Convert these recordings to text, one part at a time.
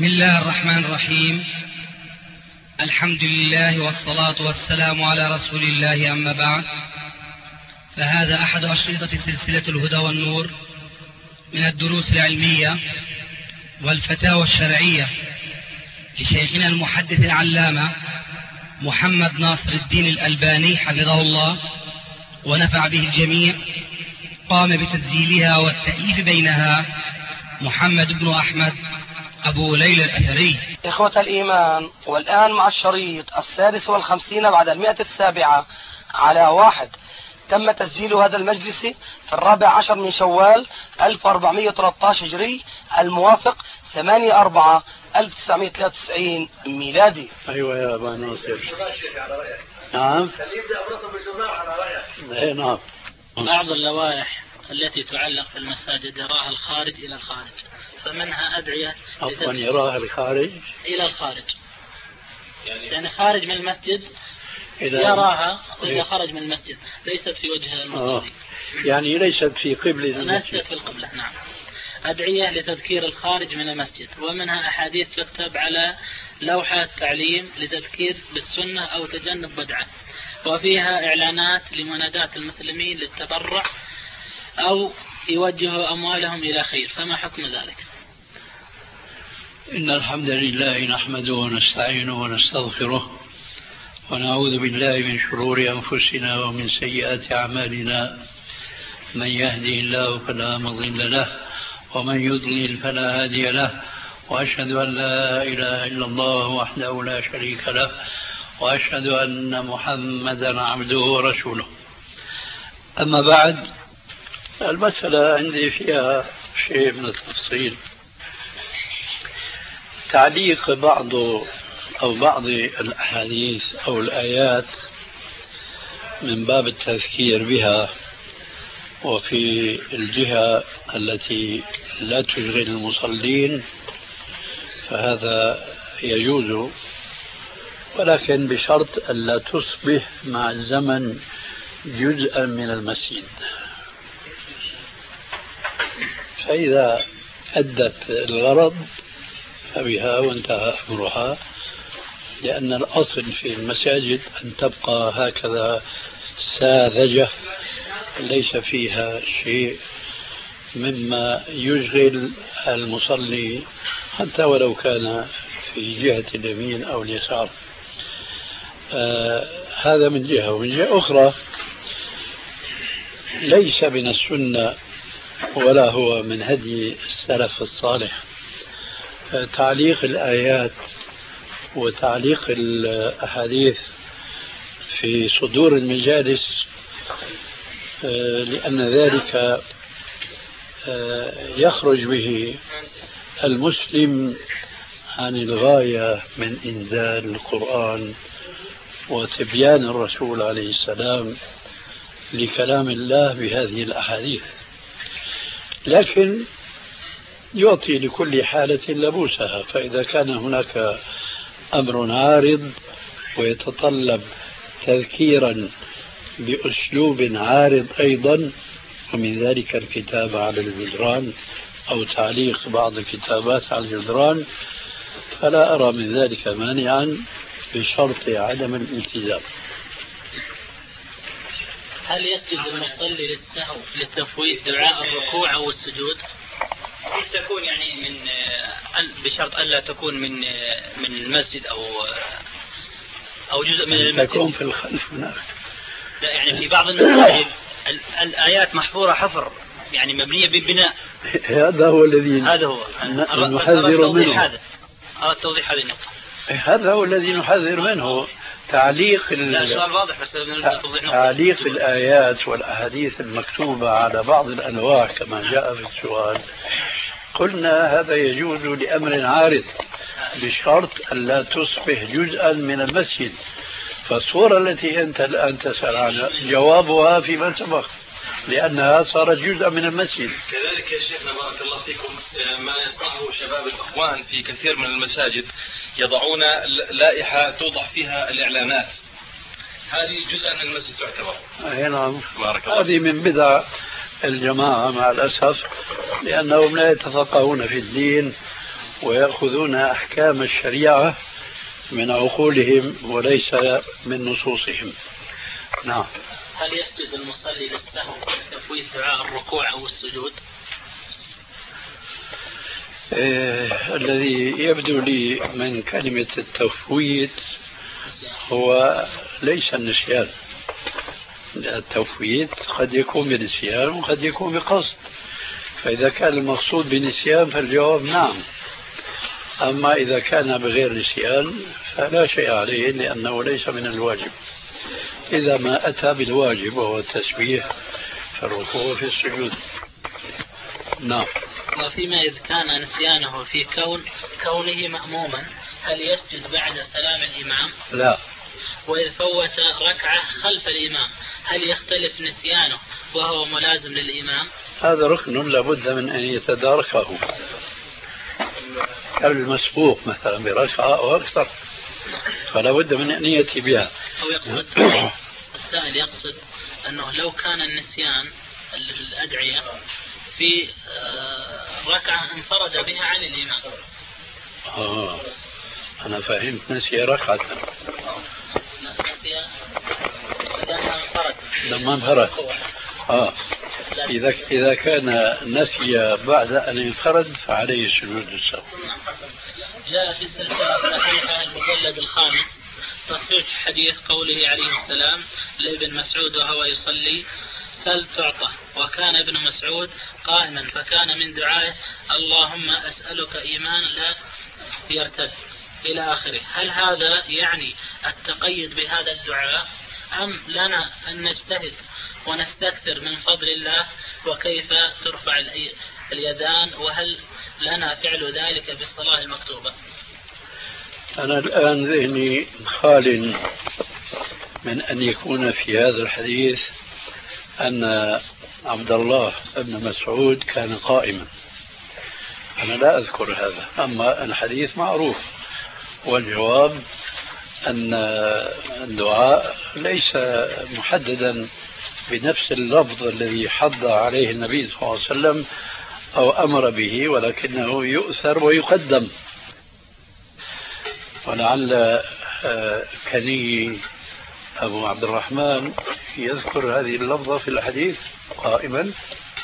بسم الله الرحمن الرحيم. الحمد لله والصلاة والسلام على رسول الله، أما بعد، فهذا أحد أشرطة سلسلة الهدى والنور من الدروس العلمية والفتاوى الشرعية لشيخنا المحدث العلامة محمد ناصر الدين الألباني حفظه الله ونفع به الجميع. قام بتسجيلها والتأليف بينها محمد بن أحمد أبو ليلى الأثري. إخوة الإيمان، والآن مع الشريط 56 بعد 107 على 1. تم تسجيل هذا المجلس في 14 من شوال 1413 هجري، الموافق 8/4/1993 ميلادي. أيوة يا أبا ناصر. نعم. نعم. بعض اللوائح التي تعلق في المساجد يراها الخارج إلى الخارج، فمنها أدعية يراها الخارج إلى الخارج، يعني خارج من المسجد يراها إذا خرج من المسجد، ليست في وجه المصلي، يعني ليست في قبلة المسجد، ليست في القبلة. نعم. أدعية لتذكير الخارج من المسجد، ومنها أحاديث تكتب على لوحة تعليم لتذكير بالسنة أو تجنب بدعة، وفيها إعلانات لمناداة المسلمين للتبرع أو يوجهوا أموالهم إلى خير، فما حكم ذلك؟ إن الحمد لله نحمده ونستعينه ونستغفره ونعوذ بالله من شرور أنفسنا ومن سيئات أعمالنا. من يهده الله فلا مضل له ومن يضلل فلا هادي له، وأشهد أن لا إله إلا الله وحده لا شريك له، وأشهد أن محمدا عبده ورسوله. أما بعد، المسألة عندي فيها شيء من التفصيل. تعليق بعض الأحاديث أو الآيات من باب التذكير بها، وفي الجهة التي لا تشغل المصلين فهذا يجوز، ولكن بشرط ألا تصبح مع الزمن جزءا من المسجد. فإذا أدت الغرض فبها وانتهى أمرها، لأن الأصل في المساجد أن تبقى هكذا ساذجة ليس فيها شيء مما يشغل المصلي حتى ولو كان في جهة اليمين أو اليسار. هذا من جهة. ومن جهة أخرى ليس من السنة ولا هو من هدي السلف الصالح تعليق الآيات وتعليق الأحاديث في صدور المجالس، لأن ذلك يخرج به المسلم عن الغاية من إنزال القرآن وتبيان الرسول عليه السلام لكلام الله بهذه الأحاديث. لكن يعطي لكل حالة لبوسها، فإذا كان هناك أمر عارض ويتطلب تذكيرا بأسلوب عارض أيضا، ومن ذلك الكتابة على الجدران أو تعليق بعض الكتابات على الجدران، فلا أرى من ذلك مانعا بشرط عدم الالتزام. هل يسجد المصلي للسهو للتفويت دعاء الركوع أو السجود؟ تكون يعني من بشرط ألا تكون من المسجد أو جزء من المسجد، تكون في الخلف هناك. لا، يعني في بعض المساجد الآيات محفورة حفر، يعني مبنية ببناء. هذا هو الذي نحذر منه. هذا التوضيح، هذه النقطة. هذا هو الذي نحذر منه. تعليق تعليق الآيات والأحاديث المكتوبة على بعض الأنواع كما جاء في السؤال، قلنا هذا يجوز لأمر عارض بشرط ألا تصبح جزءا من المسجد. فالصورة التي أنت الآن تسأل عنها جوابها فيما سبق، لأنها صارت جزءا من المسجد. كذلك يا شيخنا بارك الله فيكم، ما يصنعه شباب الإخوان في كثير من المساجد يضعون لائحة توضح فيها الإعلانات، هذه جزءا من المسجد تعتبر. نعم، هذه من بدع الجماعة مع الأسف، لأنهم لا يتفقهون في الدين ويأخذون أحكام الشريعة من عقولهم وليس من نصوصهم. نعم. هل يسجد المصلي للسهو تفويت دعاء الركوع أو السجود؟ الذي يبدو لي من كلمة التفويت هو ليس النسيان. التفويت قد يكون بنسيان وقد يكون بقصد، فإذا كان المقصود بنسيان فالجواب نعم، أما إذا كان بغير نسيان فلا شيء عليه لأنه ليس من الواجب. إذا ما أتى بالواجب وهو التسبيح فالركوع في السجود. نعم. وفيما إذا كان نسيانه في كونه مأموما هل يسجد بعد سلام الإمام؟ لا. وإذا فوت ركعة خلف الإمام هل يختلف نسيانه وهو ملازم للإمام؟ هذا ركن لابد من أن يتداركه، المسبوق مثلا بركعة أو أكثر فلا بد من أن يأتي بها. أو يقصد السائل يقصد أنه لو كان النسيان الأدعية في ركعة انفرد بها عن الإمام. أنا فهمت نسي ركعة. نسي لما انفرد. إذا كان نسي بعد أن انفرد فعليه سجود السهو. جاء في السلسلة الصحيحة المجلد الخامس تصحيح حديث قوله عليه السلام لابن مسعود وهو يصلي سل تعطى، وكان ابن مسعود قائما فكان من دعائه اللهم أسألك إيمان لا يرتد إلى آخره. هل هذا يعني التقيد بهذا الدعاء أم لنا أن نجتهد ونستكثر من فضل الله؟ وكيف ترفع اليدان؟ وهل لنا فعل ذلك بالصلاة المكتوبة؟ أنا الآن ذهني خال من أن يكون في هذا الحديث أن عبد الله بن مسعود كان قائما. أنا لا أذكر هذا، أما الحديث معروف، والجواب أن الدعاء ليس محددا بنفس اللفظ الذي حض عليه النبي صلى الله عليه وسلم أو أمر به، ولكنه يؤثر ويقدم. ولعل كني أبو عبد الرحمن يذكر هذه اللفظة في الحديث قائما،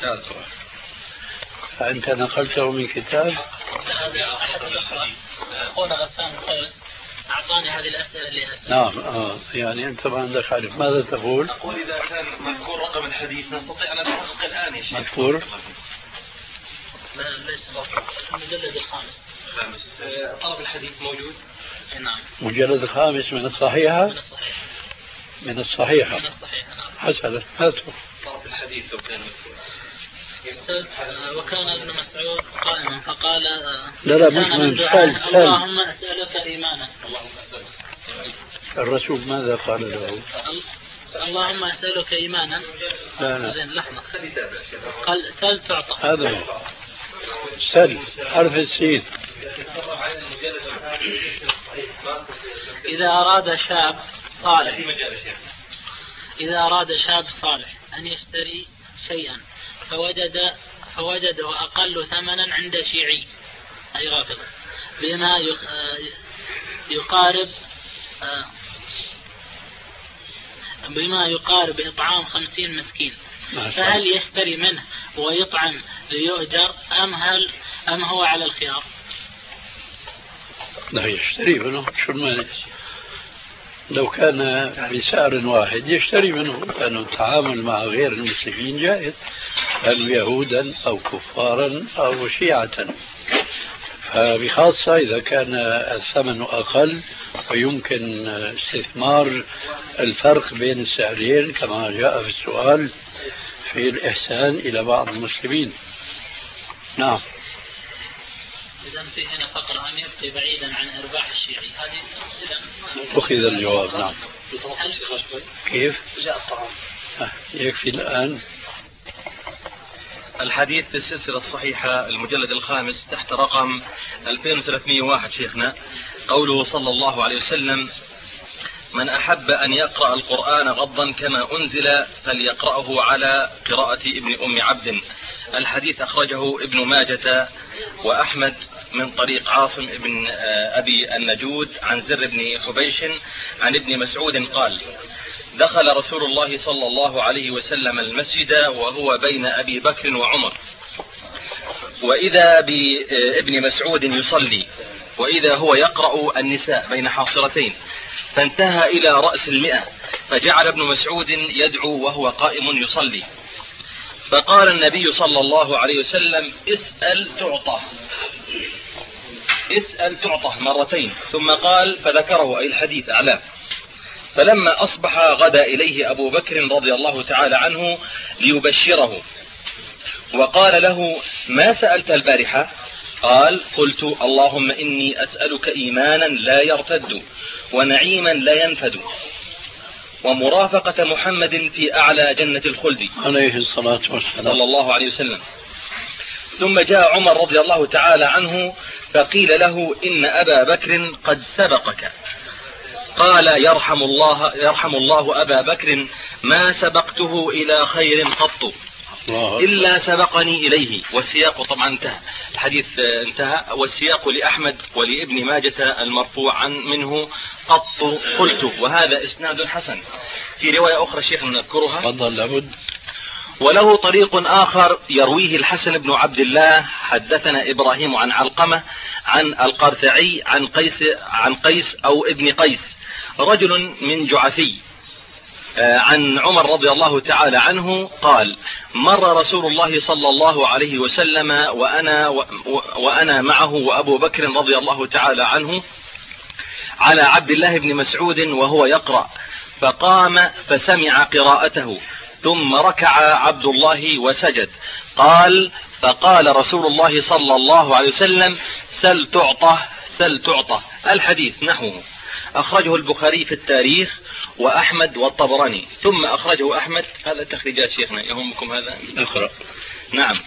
فأنت نقلته من كتاب. أحد الأخوة أخونا غسان قوس أعطاني هذه الأسئلة اللي أسأل. نعم. يعني أنت ما عندك عارف ماذا تقول؟ أقول إذا كان مذكور رقم الحديث نستطيع أن نتحقق الآن يا شيخ. مذكور؟ ليس المجلد الخامس. طلب الحديث موجود؟ نعم. مجلد الخامس من الصحيحة؟ من الصحيحة. نعم. حسنا هاته. طرف الحديث لو كان مذكور. وكان ابن مسعود قائما فقال لا مش اللهم أسألك إيمانا. الرسول ماذا قال له؟ اللهم أسألك إيمانا. لا زين لحظة. قال سل تعطى. هذا هو. سل حرف السين. إذا أراد شاب صالح أن يشتري شيئا فوجده أقل ثمنا عند شيعي أي رافض بما يقارب إطعام 50 مسكين، فهل يشتري منه ويطعم ليؤجر أم هو على الخيار؟ لا يشتري منه، شو المانع؟ لو كان بسعر واحد يشتري منه، لأنه التعامل مع غير المسلمين جائز، كانوا يهودا أو كفارا أو شيعة، فبخاصة إذا كان الثمن أقل ويمكن استثمار الفرق بين السعرين كما جاء في السؤال في الإحسان إلى بعض المسلمين. نعم. إذا في هنا فقرة أن يبقي بعيدا عن إرباح الشيعي، هذه أخذ الجواب. نعم. كيف؟ جاء الطعام. يكفي الآن. الحديث في السلسلة الصحيحة المجلد الخامس تحت رقم 2301 شيخنا، قوله صلى الله عليه وسلم: من أحب أن يقرأ القرآن غضا كما أنزل فليقرأه على قراءة ابن أم عبد. الحديث أخرجه ابن ماجة وأحمد من طريق عاصم بن أبي النجود عن زر بن حبيش عن ابن مسعود قال: دخل رسول الله صلى الله عليه وسلم المسجد وهو بين أبي بكر وعمر، وإذا بابن مسعود يصلي، وإذا هو يقرأ النساء بين حاصرتين، فانتهى إلى رأس 100، فجعل ابن مسعود يدعو وهو قائم يصلي، فقال النبي صلى الله عليه وسلم: اسأل تعطى، اسأل تعطى مرتين، ثم قال فذكره أي الحديث أعلاه. فلما أصبح غدا إليه أبو بكر رضي الله تعالى عنه ليبشره، وقال له: ما سألت البارحة؟ قال: قلت: اللهم إني أسألك إيمانا لا يرتد، ونعيما لا ينفد، ومرافقة محمد في أعلى جنة الخلد عليه الصلاة والسلام صلى الله عليه وسلم. ثم جاء عمر رضي الله تعالى عنه فقيل له: إن أبا بكر قد سبقك. قال: يرحم الله أبا بكر، ما سبقته إلى خير قط إلا سبقني إليه. والسياق طبعا انتهى، الحديث انتهى، والسياق لأحمد ولابن ماجة المرفوع منه قط قلت، وهذا إسناد حسن. في رواية أخرى شيخنا نذكرها، تفضل لابد. وله طريق آخر يرويه الحسن بن عبد الله: حدثنا إبراهيم عن علقمة عن القرثعي عن قيس أو ابن قيس رجل من جعفي عن عمر رضي الله تعالى عنه قال: مر رسول الله صلى الله عليه وسلم وأنا معه وأبو بكر رضي الله تعالى عنه على عبد الله بن مسعود وهو يقرأ، فقام فسمع قراءته، ثم ركع عبد الله وسجد. قال: فقال رسول الله صلى الله عليه وسلم: سل تعطى سل تعطى. الحديث نحوه. أخرجه البخاري في التاريخ وأحمد والطبراني. ثم أخرجه أحمد، هذا تخريجات شيخنا، يهمكم هذا؟ اقرأ. نعم.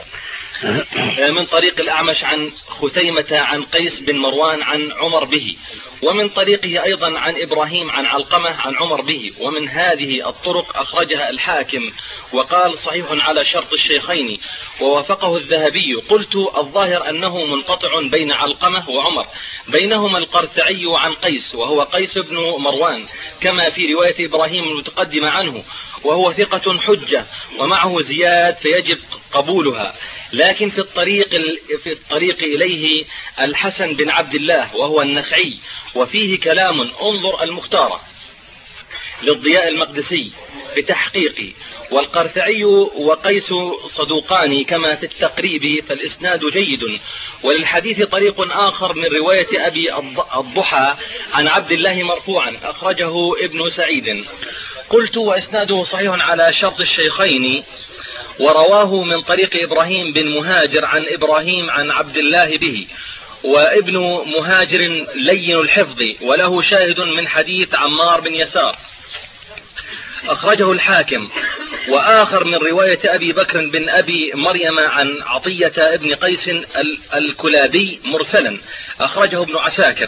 من طريق الأعمش عن خثيمة عن قيس بن مروان عن عمر به، ومن طريقه أيضا عن إبراهيم عن علقمة عن عمر به. ومن هذه الطرق أخرجها الحاكم وقال: صحيح على شرط الشيخين، ووافقه الذهبي. قلت: الظاهر أنه منقطع بين علقمة وعمر، بينهما القرثعي عن قيس وهو قيس بن مروان، كما في رواية إبراهيم المتقدمة عنه، وهو ثقة حجة ومعه زياد فيجب قبولها. لكن في الطريق إليه الحسن بن عبد الله وهو النخعي، وفيه كلام، انظر المختارة للضياء المقدسي بتحقيقي. والقرثعي وقيس صدوقان كما في التقريب، فالإسناد جيد. وللحديث طريق آخر من رواية أبي الضحى عن عبد الله مرفوعا، أخرجه ابن سعيد. قلت: وإسناده صحيح على شرط الشيخين، ورواه من طريق إبراهيم بن مهاجر عن إبراهيم عن عبد الله به. وابن مهاجر لين الحفظ، وله شاهد من حديث عمار بن يسار، أخرجه الحاكم. وآخر من رواية أبي بكر بن أبي مريم عن عطية ابن قيس الكلابي مرسلا، أخرجه ابن عساكر.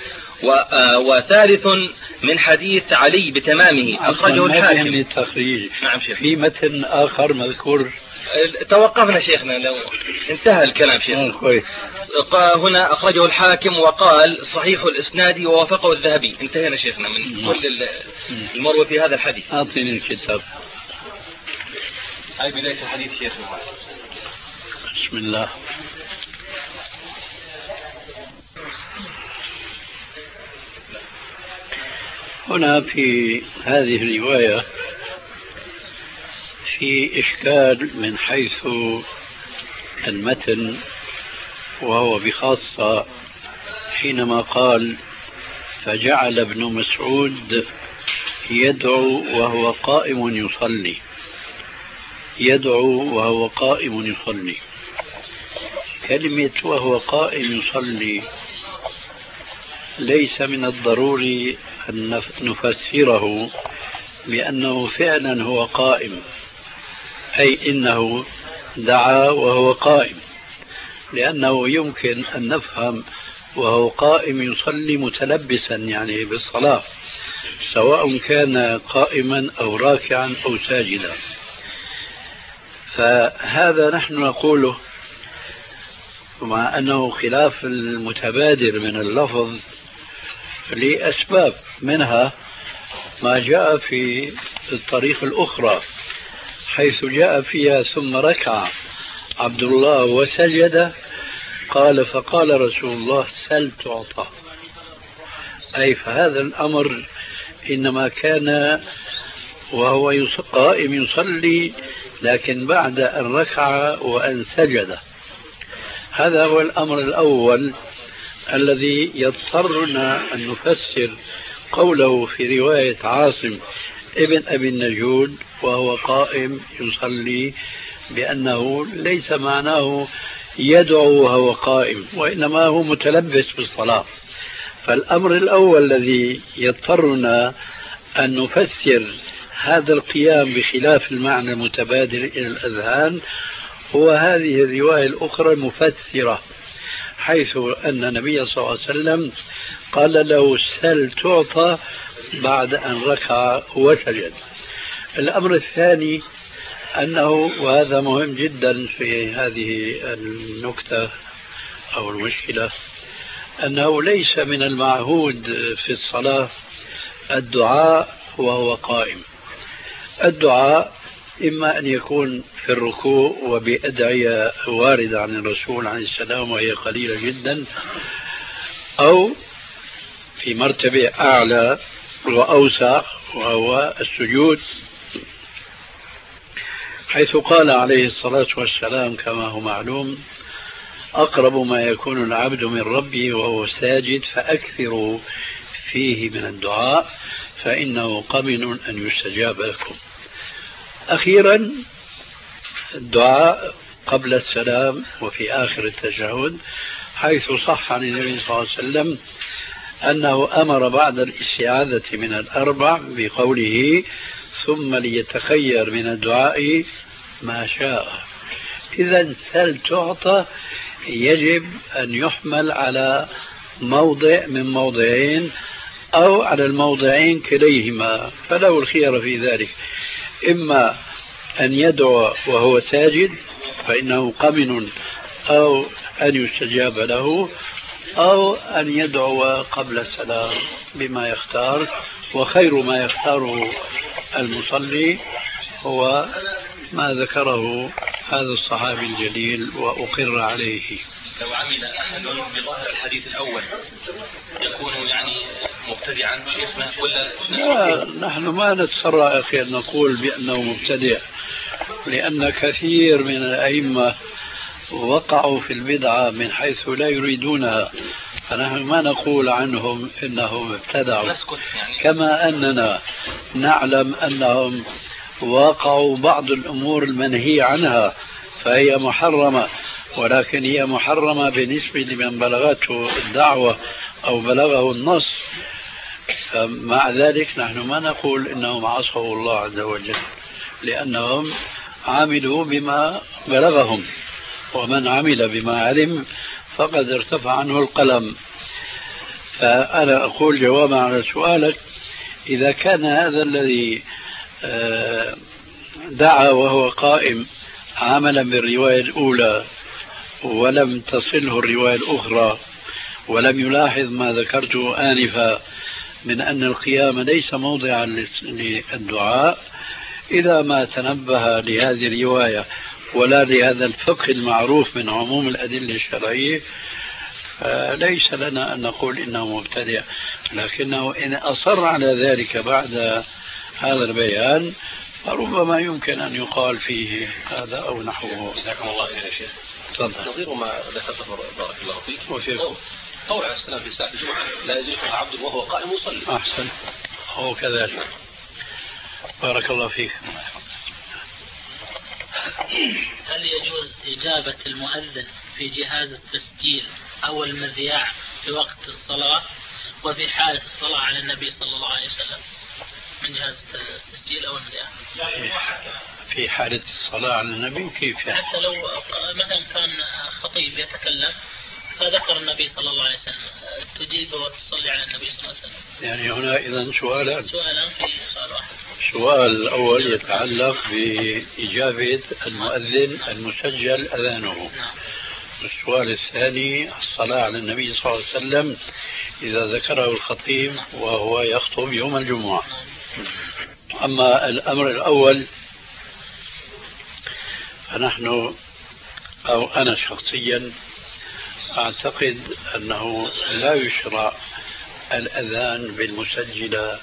وثالث من حديث علي بتمامه، أخرجه الحاكم. التخريج. نعم شيخ. في متن آخر مذكور. توقفنا شيخنا، لو انتهى الكلام شيخنا. كويس. هنا أخرجه الحاكم وقال: صحيح الإسناد ووافقه الذهبي. انتهينا شيخنا من كل المروي في هذا الحديث. أعطيني الكتاب. هاي بداية الحديث شيخنا. بسم الله. هنا في هذه الرواية في إشكال من حيث المتن، وهو بخاصة حينما قال: فجعل ابن مسعود يدعو وهو قائم يصلي، يدعو وهو قائم يصلي. كلمة وهو قائم يصلي ليس من الضروري أن نفسره بأنه فعلا هو قائم، أي إنه دعا وهو قائم، لأنه يمكن أن نفهم وهو قائم يصلي متلبسا يعني بالصلاة، سواء كان قائما أو راكعا أو ساجدا. فهذا نحن نقوله مع أنه خلاف المتبادر من اللفظ لأسباب، منها ما جاء في الطريق الأخرى حيث جاء فيها ثم ركع عبد الله وسجد، قال فقال رسول الله سل تعطى، أي فهذا الأمر إنما كان وهو قائم يصلي، لكن بعد أن ركع وأن سجد. هذا هو الأمر الأول الذي يضطرنا أن نفسر قوله في رواية عاصم ابن أبي النجود وهو قائم يصلي بأنه ليس معناه يدعو وهو قائم، وإنما هو متلبس بالصلاة. فالأمر الأول الذي يضطرنا أن نفسر هذا القيام بخلاف المعنى المتبادر إلى الأذهان هو هذه الرواية الأخرى المفسرة، حيث أن النبي صلى الله عليه وسلم قال له سل تعطى بعد أن ركع وسجد. الأمر الثاني أنه، وهذا مهم جدا في هذه النكتة أو المشكلة، أنه ليس من المعهود في الصلاة الدعاء وهو قائم. الدعاء إما أن يكون في الركوع وبأدعية واردة عن الرسول عليه السلام وهي قليلة جدا، أو في مرتبة أعلى وأوسع وهو السجود، حيث قال عليه الصلاة والسلام كما هو معلوم أقرب ما يكون العبد من ربه وهو ساجد فأكثروا فيه من الدعاء فإنه قمن أن يستجاب لكم. أخيرا الدعاء قبل السلام وفي آخر التشهد، حيث صح عن النبي صلى الله عليه وسلم أنه أمر بعد الاستعاذة من الأربع بقوله ثم ليتخير من الدعاء ما شاء. إذا سل تعطى يجب أن يحمل على موضع من موضعين أو على الموضعين كليهما، فله الخيار في ذلك، إما أن يدعو وهو ساجد فإنه قمن أو أن يستجاب له، أو أن يدعو قبل السلام بما يختار، وخير ما يختاره المصلي هو ما ذكره هذا الصحابي الجليل وأقر عليه. لو عمل أحد بظاهر الحديث الأول يكون يعني مبتدعا شيخنا ولا؟ لا، نحن ما نتسرع أخي أن نقول بأنه مبتدع، لأن كثير من الأئمة وقعوا في البدعة من حيث لا يريدونها، فنحن ما نقول عنهم إنهم ابتدعوا، كما أننا نعلم أنهم وقعوا بعض الأمور المنهي عنها فهي محرمة، ولكن هي محرمة بالنسبة لمن بلغته الدعوة أو بلغه النص. فمع ذلك نحن ما نقول إنهم عصوا الله عز وجل، لأنهم عملوا بما بلغهم، ومن عمل بما علم فقد ارتفع عنه القلم. فأنا أقول جوابا على سؤالك، إذا كان هذا الذي دعا وهو قائم عملا بالرواية الأولى ولم تصله الرواية الأخرى ولم يلاحظ ما ذكرته آنفا من أن القيام ليس موضعا للدعاء، إذا ما تنبه لهذه الرواية ولا لهذا الفقه المعروف من عموم الأدلة الشرعية ليس لنا أن نقول إنه مبتدع، لكنه إن أصر على ذلك بعد هذا البيان فربما يمكن أن يقال فيه هذا أو نحوه. جزاكم الله خير يا شيخ. نظير ما ذكرته بارك الله فيك وفيكم قول عليه السلام في ساعة الجمعة لا يجلس عبد وهو قائم يصلي. أحسن، هو كذلك. بارك الله فيك. هل يجوز إجابة المؤذن في جهاز التسجيل أو المذياع في وقت الصلاة وفي حالة الصلاة على النبي صلى الله عليه وسلم من جهاز التسجيل أو المذياع؟ في حالة الصلاة على النبي كيف يعني؟ حتى لو مثلا كان خطيب يتكلم فذكر النبي صلى الله عليه وسلم تجيب وتصلي على النبي صلى الله عليه وسلم. يعني هنا إذن سؤالان في سؤال واحد. السؤال الأول يتعلق بإجابة المؤذن المسجل أذانه. نعم. السؤال الثاني الصلاة على النبي صلى الله عليه وسلم إذا ذكره الخطيب وهو يخطب يوم الجمعة. أما الأمر الأول فنحن أو أنا شخصيا أعتقد أنه لا يشرع الأذان بالمسجلة،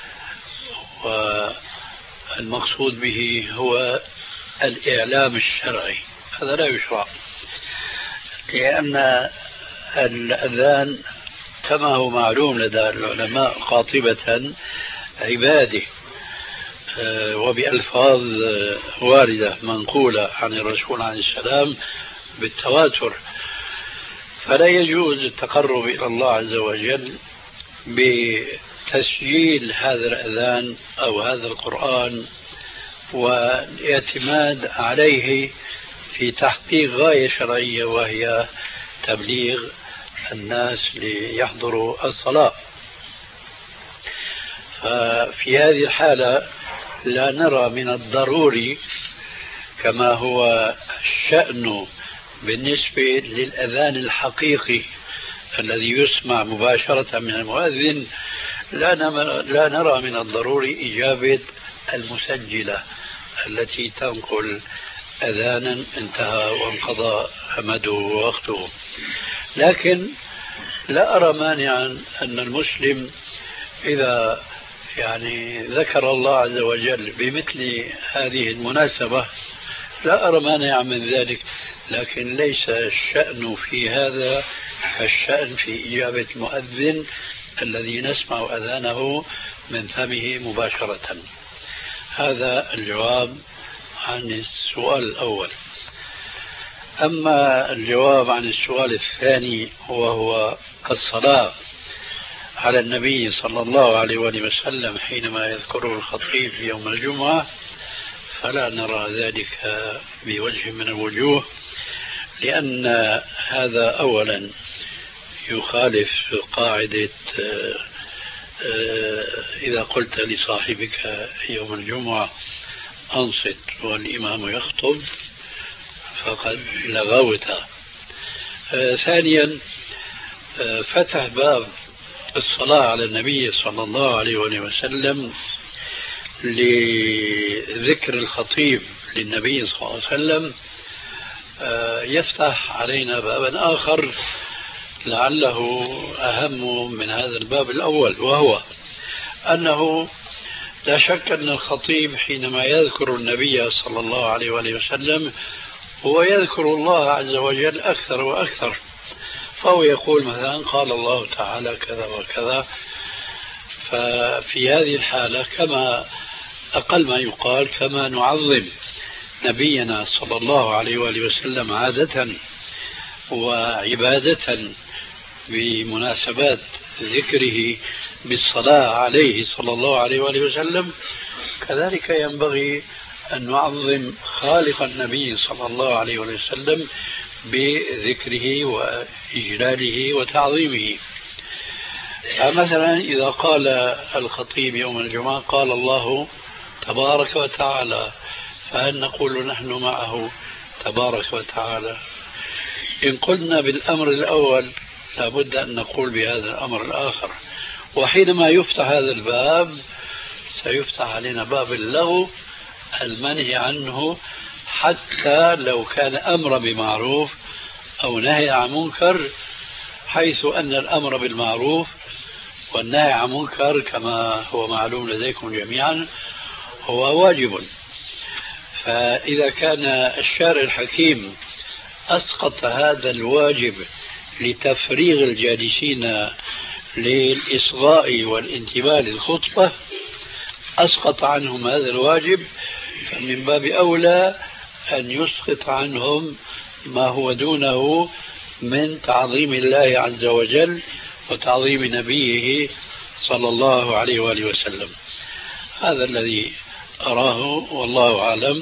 والمقصود به هو الإعلام الشرعي، هذا لا يشرع، لأن الأذان كما هو معلوم لدى العلماء قاطبة عباده وبألفاظ واردة منقولة عن الرسول عليه السلام بالتواتر، فلا يجوز التقرب إلى الله عز وجل بتسجيل هذا الأذان أو هذا القرآن والاعتماد عليه في تحقيق غاية شرعية وهي تبليغ الناس ليحضروا الصلاة. ففي هذه الحالة لا نرى من الضروري كما هو الشأن بالنسبة للأذان الحقيقي الذي يسمع مباشرة من المؤذن، لا نرى من الضروري إجابة المسجلة التي تنقل أذانا انتهى وانقضى أمده ووقته. لكن لا أرى مانعا أن المسلم إذا ذكر الله عز وجل بمثل هذه المناسبة لا أرى مانعا من ذلك، لكن ليس الشأن في هذا كالشأن في إجابة المؤذن الذي نسمع أذانه من فمه مباشرة. هذا الجواب عن السؤال الأول. أما الجواب عن السؤال الثاني وهو الصلاة على النبي صلى الله عليه وآله وسلم حينما يذكره الخطيب في يوم الجمعة، فلا نرى ذلك بوجه من الوجوه، لأن هذا أولا يخالف قاعدة إذا قلت لصاحبك يوم الجمعة أنصت والإمام يخطب فقد لغوت. ثانيا فتح باب الصلاة على النبي صلى الله عليه وسلم لذكر الخطيب للنبي صلى الله عليه وسلم يفتح علينا بابا آخر لعله أهم من هذا الباب الأول، وهو أنه لا شك أن الخطيب حينما يذكر النبي صلى الله عليه وسلم هو يذكر الله عز وجل أكثر وأكثر، فهو يقول مثلا قال الله تعالى كذا وكذا. ففي هذه الحالة كما أقل ما يقال كما نعظم نبينا صلى الله عليه وآله وسلم عادة وعبادة بمناسبات ذكره بالصلاة عليه صلى الله عليه وآله وسلم، كذلك ينبغي أن نعظم خالق النبي صلى الله عليه وآله وسلم بذكره وإجلاله وتعظيمه. فمثلا إذا قال الخطيب يوم الجمعة قال الله تبارك وتعالى، فهل نقول نحن معه تبارك وتعالى؟ إن قلنا بالأمر الأول لابد أن نقول بهذا الأمر الآخر، وحينما يفتح هذا الباب سيفتح علينا باب اللغو المنهي عنه، حتى لو كان أمر بمعروف أو نهي عن منكر، حيث أن الأمر بالمعروف والنهي عن منكر كما هو معلوم لديكم جميعا هو واجب. فإذا كان الشارع الحكيم أسقط هذا الواجب لتفريغ الجالسين للإصغاء والانتباه للخطبة، أسقط عنهم هذا الواجب، فمن باب أولى أن يسقط عنهم ما هو دونه من تعظيم الله عز وجل وتعظيم نبيه صلى الله عليه وآله وسلم. هذا الذي أراه والله أعلم،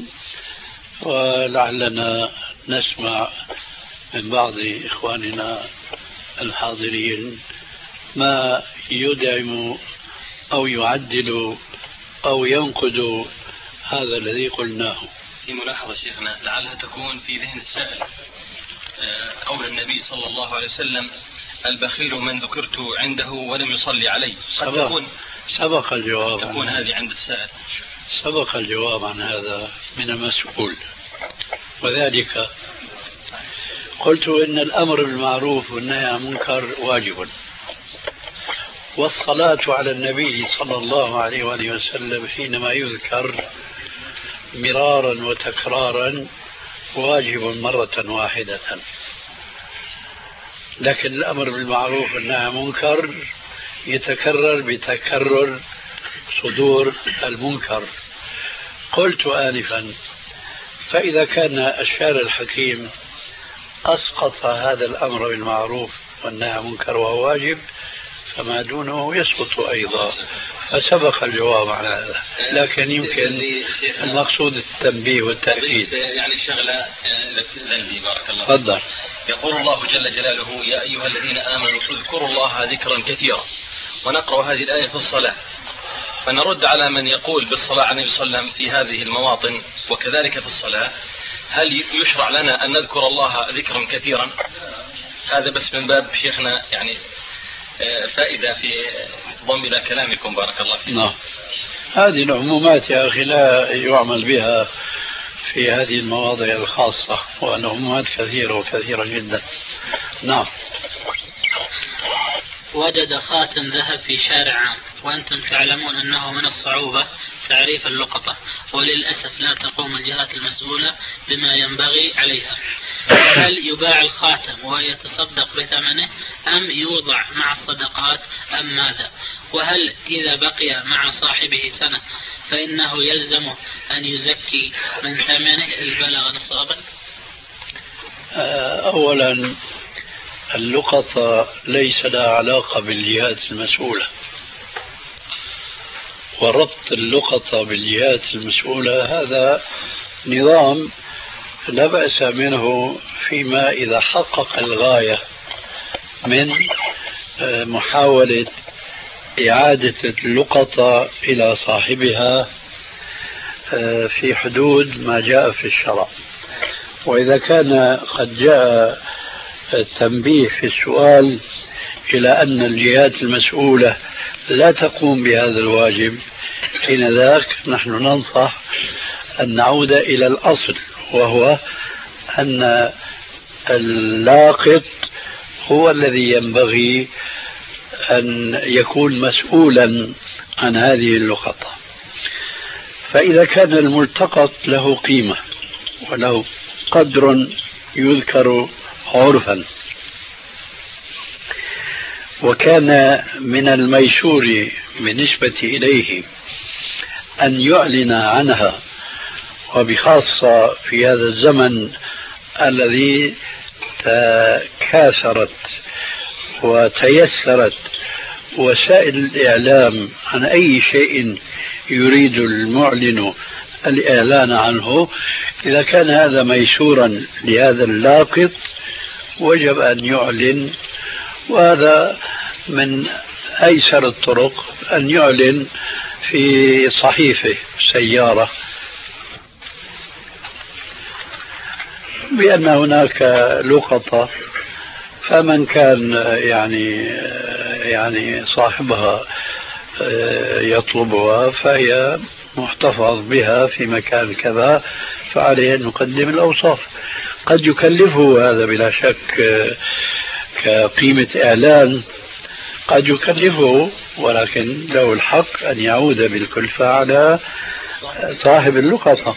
ولعلنا نسمع من بعض إخواننا الحاضرين ما يدعم أو يعدل أو ينقد هذا الذي قلناه. في ملاحظة شيخنا لعلها تكون في ذهن السائل، قول النبي صلى الله عليه وسلم: البخيل من ذكرت عنده ولم يصلي علي. قد سبق الجواب، تكون هذه عند السائل. سبق الجواب عن هذا من المسؤول، وذلك قلت إن الأمر بالمعروف والنهي عن المنكر واجب، والصلاة على النبي صلى الله عليه وآله وسلم حينما يذكر مرارا وتكرارا واجب مرة واحدة، لكن الأمر بالمعروف والنهي عن المنكر يتكرر بتكرر صدور المنكر. قلت آنفا: فإذا كان الشارع الحكيم أسقط هذا الأمر بالمعروف والنهي عن المنكر وهو واجب، فما دونه يسقط أيضا، فسبق الجواب على هذا، لكن يمكن المقصود التنبيه والتأكيد. يعني شغلة لندي بارك الله. تفضل. يقول الله جل جلاله: يا أيها الذين آمنوا اذكروا الله ذكرا كثيرا، ونقرأ هذه الآية في الصلاة، فنرد على من يقول بالصلاة على النبي صلى الله عليه وسلم في هذه المواطن وكذلك في الصلاة: هل يشرع لنا أن نذكر الله ذكرا كثيرا؟ هذا بس من باب شيخنا يعني فائدة في ضم إلى كلامكم بارك الله فيكم. نعم، هذه العمومات يا أخي لا يعمل بها في هذه المواضع الخاصة، والعمومات كثيرة وكثيرة جدا. نعم. وجد خاتم ذهب في شارع عام، وأنتم تعلمون أنه من الصعوبة تعريف اللقطة، وللأسف لا تقوم الجهات المسؤولة بما ينبغي عليها. هل يباع الخاتم ويتصدق بثمنه، أم يوضع مع الصدقات، أم ماذا؟ وهل إذا بقي مع صاحبه سنة فإنه يلزمه أن يزكي من ثمنه إذ بلغ نصابا؟ أولا، اللقطة ليس لها علاقة بالجهات المسؤولة، وربط اللقطة بالجهات المسؤولة هذا نظام لا بأس منه فيما إذا حقق الغاية من محاولة إعادة اللقطة إلى صاحبها في حدود ما جاء في الشرع. وإذا كان قد جاء التنبيه في السؤال إلى أن الجهات المسؤولة لا تقوم بهذا الواجب، حين ذاك نحن ننصح أن نعود إلى الأصل، وهو أن اللاقط هو الذي ينبغي أن يكون مسؤولا عن هذه اللقطة. فإذا كان الملتقط له قيمة وله قدر يذكر عرفا، وكان من الميسور بالنسبة إليه أن يعلن عنها، وبخاصة في هذا الزمن الذي تكاثرت وتيسرت وسائل الإعلام عن أي شيء يريد المعلن الإعلان عنه، إذا كان هذا ميسورا لهذا اللاقط وجب أن يعلن، وهذا من أيسر الطرق أن يعلن في صحيفة سيارة بأن هناك لقطة، فمن كان يعني صاحبها يطلبها فهي محتفظ بها في مكان كذا، فعليه أن نقدم الأوصاف. قد يكلفه هذا بلا شك كقيمة إعلان، قد يكلفه، ولكن له الحق أن يعود بالكلفة على صاحب اللقطة.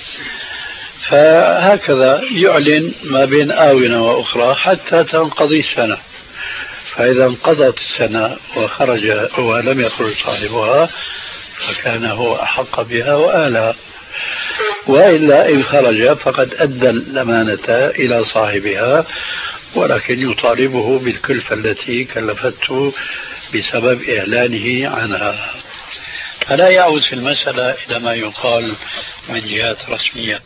فهكذا يعلن ما بين آونة وأخرى حتى تنقضي السنة، فإذا انقضت السنة وخرج ولم يخرج صاحبها فكان هو أحق بها وآلها، وإلا إن خرج فقد أدى الأمانة إلى صاحبها، ولكن يطالبه بالكلفة التي كلفته بسبب إعلانه عنها. فلا يعود في المسألة إلى ما يقال من جهات رسمية.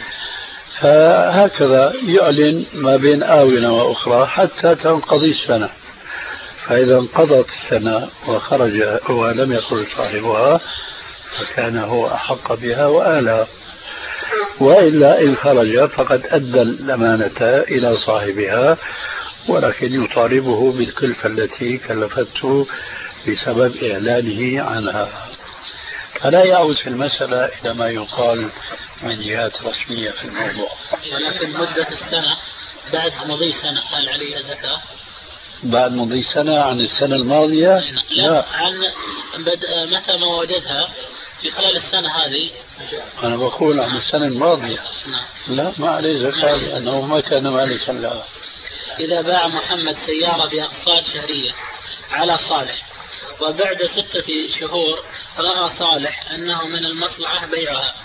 فهكذا يعلن ما بين آونة وأخرى حتى تنقضي السنة، فإذا انقضت السنة وخرج ولم يخرج صاحبها فكان هو أحق بها وآلها، وإلا إن خرج فقد أدى الأمانة إلى صاحبها، ولكن يطالبه بالكلفة التي كلفته بسبب إعلانه عنها. فلا يعود في المسألة إلى ما يقال من جهات رسمية في الموضوع. ولكن مدة السنة بعد مضي سنة هل عليه زكاة؟ بعد مضي سنة عن السنة الماضية؟ لا، عن متى ما وجدها في خلال السنة هذه. أنا بقول عن السنة الماضية. لا، ما عليه زكاة لأنه ما كان مالكا لها. إذا باع محمد سيارة بأقساط شهرية على صالح، وبعد 6 شهور رأى صالح أنه من المصلحة بيعها،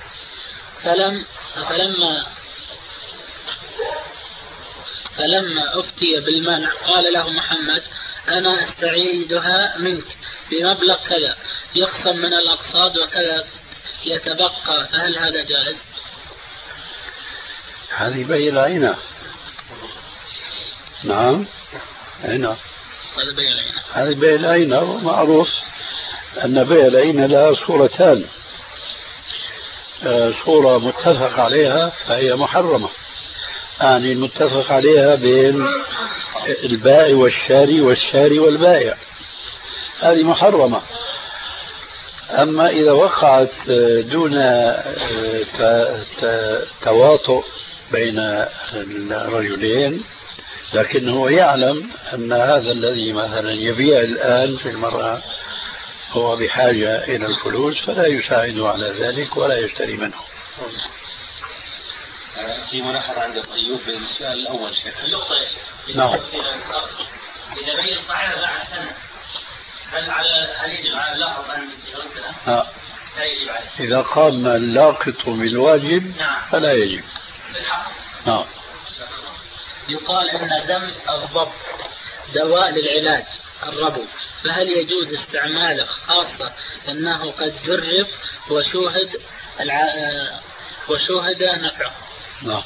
فلما أفتي بالمنع قال له محمد: أنا أستعيدها منك بمبلغ كذا يقسم من الأقساط وكذا يتبقى، فهل هذا جائز؟ هذه بيع العينة. نعم، هنا هذه بيع العينة، ومعروف أن بيع العينة لها صورتان: صورة متفق عليها فهي محرمة، يعني المتفق عليها بين البائع والشاري والشاري والبائع، هذه محرمة. أما إذا وقعت دون تواطؤ بين الرجلين، لكن هو يعلم أن هذا الذي مثلا يبيع الآن في المرأة هو بحاجة إلى الفلوس، فلا يساعده على ذلك ولا يشتري منه. في ملاحظة عند أيوب بالسؤال الأول شيخ. النقطة يا شيخ. نعم. إذا بين صاحبها بعد سنة هل يجب على اللاقط أن يردها؟ لا يجب عليه. إذا قام اللاقط بالواجب فلا يجب. نعم. يقال أن دم الضب دواء للعلاج الربو، فهل يجوز استعماله خاصة أنه قد جرب وشوهد نفعه؟ نعم.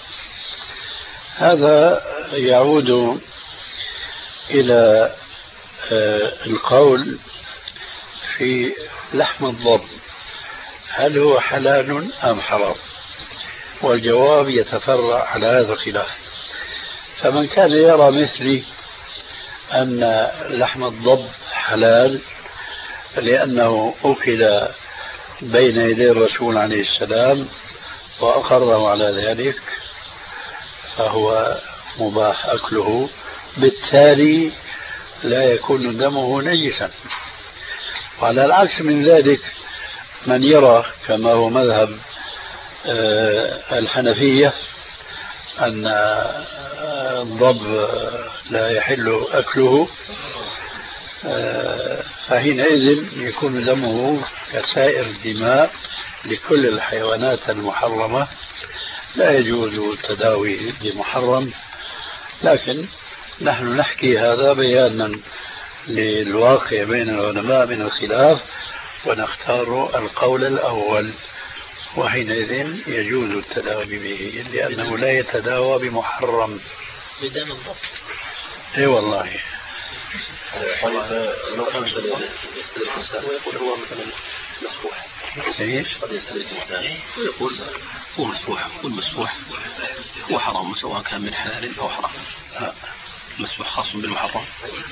هذا يعود إلى القول في لحم الضب، هل هو حلال أم حرام؟ والجواب يتفرع على هذا الخلاف. فمن كان يرى مثلي أن لحم الضب حلال لأنه أكل بين يدي الرسول عليه السلام وأقره على ذلك، فهو مباح أكله، بالتالي لا يكون دمه نجسا. وعلى العكس من ذلك من يرى كما هو مذهب الحنفية أن الضب لا يحل أكله، فحينئذ يكون دمه كسائر الدماء لكل الحيوانات المحرمة، لا يجوز التداوي بمحرم. لكن نحن نحكي هذا بيانا للواقع بين العلماء من الخلاف، ونختار القول الأول، وحينئذ يجوز التداوي به لأنه لا يتداوى بمحرم. بدم الضب. اي والله. لو كان ويقول هو مثلا مسفوح. ايش؟ قد يستدرك مثلا ويقول هو مسفوح، والمسفوح هو حرام سواء كان من حلال أو حرام. مسفوح خاص بالمحرم.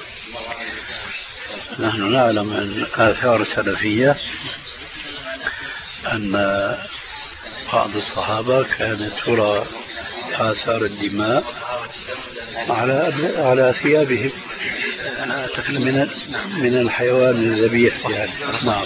نحن نعلم من آثار السلفية أن بعض الصحابة كانت ترى آثار الدماء على ثيابهم من الحيوان الذبيح يعني. نعم.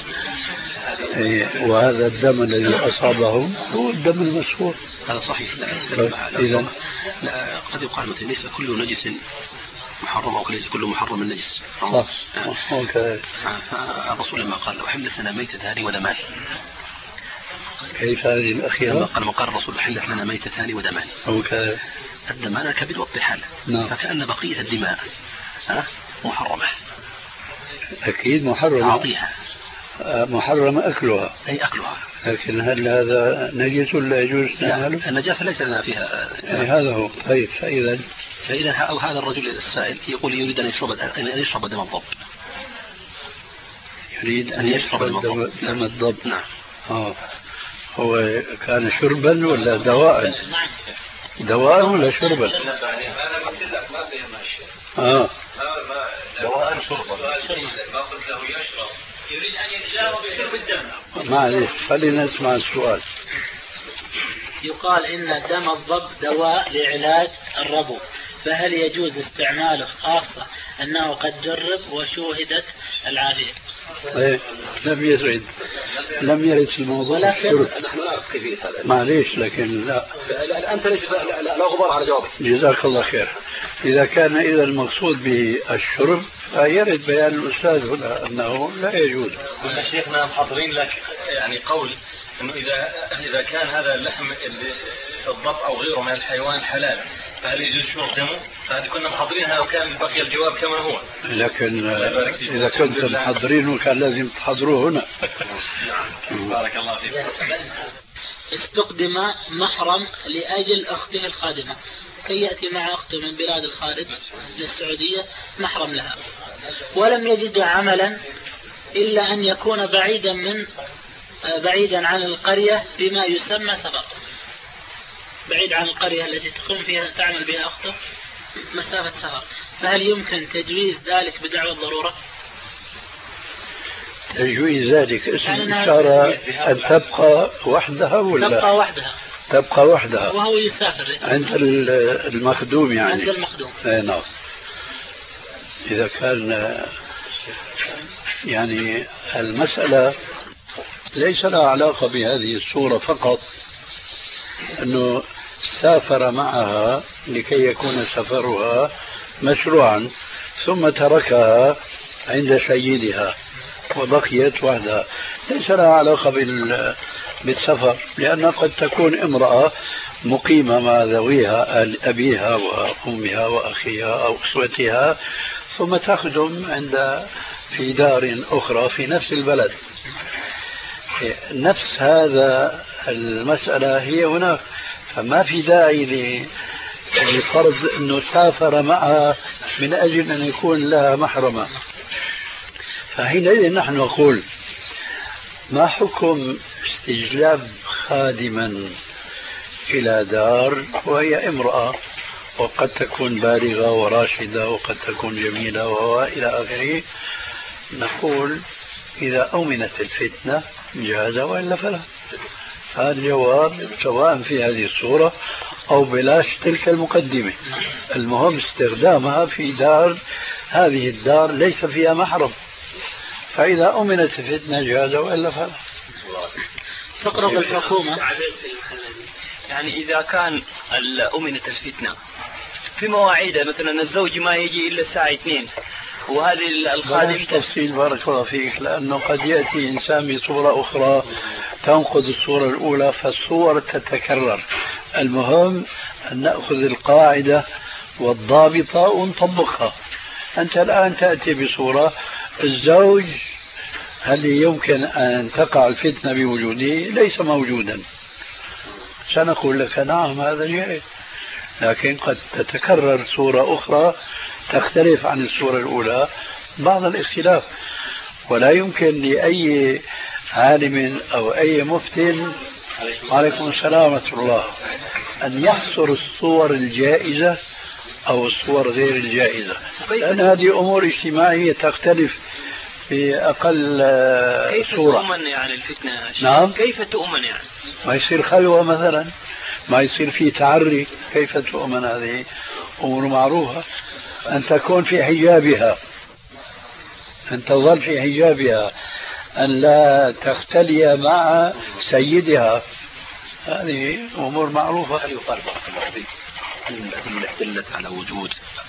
وهذا الدم الذي أصابهم هو الدم المسفوح. هذا صحيح. إذا قد يقال مثلا ليس كل نجس محرم، أو ليس كل محرم النجس. صح. فالرسول لما قال لو حلت لنا ميتتان ودمان، كيف هذه الأخيرة؟ لما قال الرسول حلت لنا ميتتان ودمان، الدمان الكبد والطحال. نعم. فكأن بقية الدماء محرمة. أكيد محرمة. أعطيها محرم أكلها. أي أكلها. لكن هل هذا نجس ولا يجوز لا، نعمله؟ النجاسة ليس لنا فيها. هذا هو. طيب، فإذا أو هذا الرجل السائل يقول يريد أن يشرب دم الضب. يريد أن يشرب دم الضب. نعم. هو كان شربا ولا دواء؟ دواء ولا شربا؟ انا قلت لك ما في ماشي. دواء شربا. ما قلت له يشرب. يريد ان يتجاوب بشرب الدم. معلش خلينا نسمع السؤال. يقال إن دم الضب دواء لعلاج الربو، فهل يجوز استعماله، خاصة أنه قد جرب وشوهدت العافية؟ إيه لم يرد في الموضوع الشرب. نحن نعرف كيفية هذا. معليش لكن لا أنت ليش لا غبار على جوابك. جزاك الله خير. إذا كان المقصود بالشرب فيرد بيان الأستاذ هنا أنه لا يجوز. شيخنا محضرين لك يعني قول انه اذا كان هذا اللحم الضب او غيره من الحيوان حلال فهل يجوز شرب دمه؟ فهذه كنا محضرينها وكان بقي الجواب كما هو. لكن اذا كنتم محضرينه كان لازم تحضروه هنا. بارك الله فيك. استقدم محرم لاجل اخته الخادمه كي ياتي مع اخته من بلاد الخارج للسعوديه محرم لها، ولم يجد عملا الا ان يكون بعيدا عن القرية بما يسمى سفر، بعيد عن القرية التي تقوم فيها تعمل بها أخته مسافة سفر، فهل يمكن تجويز ذلك بدعوى الضرورة؟ تجويز ذلك اسم الإشارة أن تبقى وحدها ولا؟ تبقى وحدها وهو يسافر عند المخدوم يعني. عند المخدوم. نعم. إذا كان يعني المسألة ليس لها علاقة بهذه الصورة فقط، أنه سافر معها لكي يكون سفرها مشروعا ثم تركها عند سيدها وبقيت وحدها، ليس لها علاقة بالسفر، لأنها قد تكون امرأة مقيمة مع ذويها أبيها وأمها وأخيها أو أخوتها ثم تخدم في دار أخرى في نفس البلد. نفس هذا المسألة هي هناك، فما في داعي لفرض أنه سافر معها من أجل أن يكون لها محرمة. فحينئذ نحن نقول ما حكم استجلاب خادما إلى دار وهي امرأة وقد تكون بالغة وراشدة وقد تكون جميلة وإلى آخره؟ نقول إذا أمنت الفتنة جاز وإلا فلا. هذا الجواب سواء في هذه الصورة أو بلاش تلك المقدمة، المهم استخدامها في دار، هذه الدار ليس فيها محرم، فإذا أمنت الفتنة جاز وإلا فلا. تقرب الحكومة يعني إذا كان أمنت الفتنة في مواعيدها، مثلا الزوج ما يجي إلا الساعة 2 وهذه الخادم تفصيل بارك الله فيك، لأنه قد يأتي إنسان بصورة أخرى تنقض الصورة الأولى فالصور تتكرر. المهم أن نأخذ القاعدة والضابطة ونطبقها. أنت الآن تأتي بصورة الزوج هل يمكن أن تقع الفتنة بوجوده؟ ليس موجودا، سنقول لك نعم هذا جائز، لكن قد تتكرر صورة أخرى تختلف عن الصورة الأولى بعض الاختلاف، ولا يمكن لأي عالم أو أي مفتن عليكم السلام ورحمة الله أن يحصر الصور الجائزة أو الصور غير الجائزة، لأن هذه أمور اجتماعية تختلف في أقل كيف صورة. تؤمن يعني الفتنة؟ نعم. كيف تؤمن يعني؟ ما يصير خلوة مثلا، ما يصير في تعري، كيف تؤمن؟ هذه أمور معروفة. أن تكون في حجابها، أن تظل في حجابها، أن لا تختلي مع سيدها، هذه أمور معروفة. هل يقال الأدلة دلت على وجود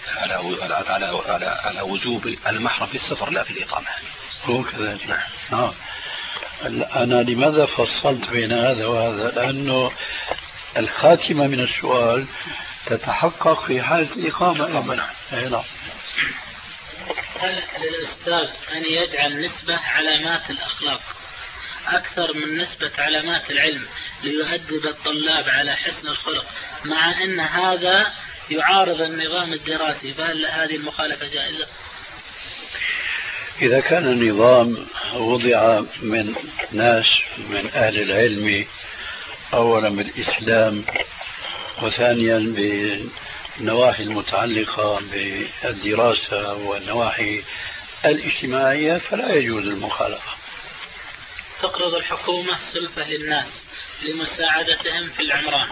على وجوب المحرم في السفر لا في الإقامة؟ هو كذلك. نعم. أنا لماذا فصلت بين هذا وهذا؟ لأنه الخاتمة من السؤال تتحقق في حالة الإقامة. نعم. هل للأستاذ أن يجعل نسبة علامات الأخلاق أكثر من نسبة علامات العلم ليؤدب الطلاب على حسن الخلق، مع أن هذا يعارض النظام الدراسي، فهل هذه المخالفة جائزة؟ إذا كان النظام وضع من ناس من أهل العلم أولا بالإسلام، وثانيا بالنواحي المتعلقة بالدراسة والنواحي الاجتماعية، فلا يجوز المخالفة. تقرض الحكومة سلفة للناس لمساعدتهم في العمران،